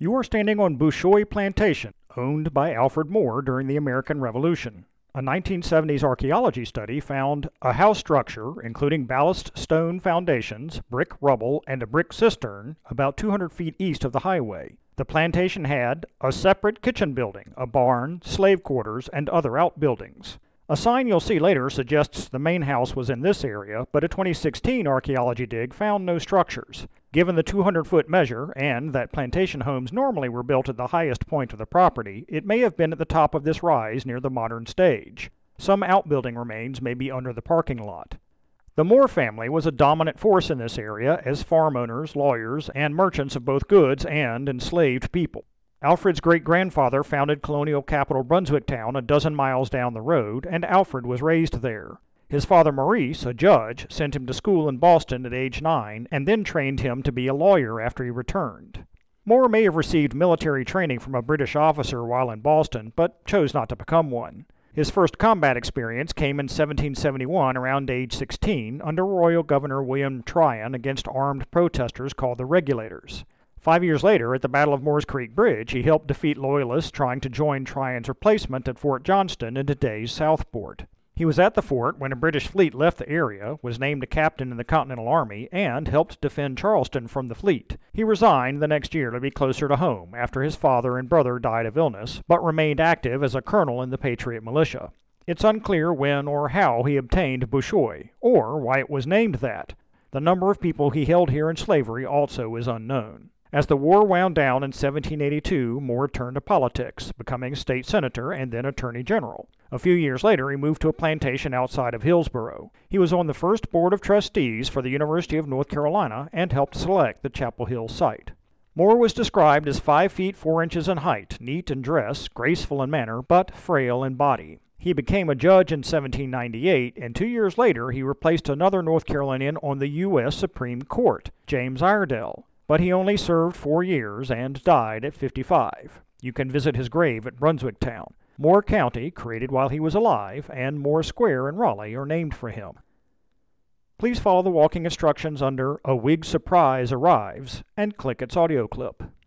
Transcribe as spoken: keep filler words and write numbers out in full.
You are standing on Bouchoy Plantation, owned by Alfred Moore during the American Revolution. A nineteen seventies archaeology study found a house structure, including ballast stone foundations, brick rubble, and a brick cistern, about two hundred feet east of the highway. The plantation had a separate kitchen building, a barn, slave quarters, and other outbuildings. A sign you'll see later suggests the main house was in this area, but a twenty sixteen archaeology dig found no structures. Given the two hundred foot measure, and that plantation homes normally were built at the highest point of the property, it may have been at the top of this rise near the modern stage. Some outbuilding remains may be under the parking lot. The Moore family was a dominant force in this area as farm owners, lawyers, and merchants of both goods and enslaved people. Alfred's great-grandfather founded colonial capital Brunswicktown a dozen miles down the road, and Alfred was raised there. His father Maurice, a judge, sent him to school in Boston at age nine, and then trained him to be a lawyer after he returned. Moore may have received military training from a British officer while in Boston, but chose not to become one. His first combat experience came in seventeen seventy-one around age sixteen under Royal Governor William Tryon against armed protesters called the Regulators. Five years later, at the Battle of Moores Creek Bridge, he helped defeat Loyalists trying to join Tryon's replacement at Fort Johnston in today's Southport. He was at the fort when a British fleet left the area, was named a captain in the Continental Army, and helped defend Charleston from the fleet. He resigned the next year to be closer to home after his father and brother died of illness, but remained active as a colonel in the Patriot militia. It's unclear when or how he obtained Bouchoy, or why it was named that. The number of people he held here in slavery also is unknown. As the war wound down in seventeen eighty-two, Moore turned to politics, becoming state senator and then attorney general. A few years later, he moved to a plantation outside of Hillsboro. He was on the first board of trustees for the University of North Carolina and helped select the Chapel Hill site. Moore was described as five feet four inches in height, neat in dress, graceful in manner, but frail in body. He became a judge in seventeen ninety-eight, and two years later he replaced another North Carolinian on the U S Supreme Court, James Iredell. But he only served four years and died at fifty-five. You can visit his grave at Brunswicktown. Moore County, created while he was alive, and Moore Square in Raleigh are named for him. Please follow the walking instructions under A Whig Surprise Arrives and click its audio clip.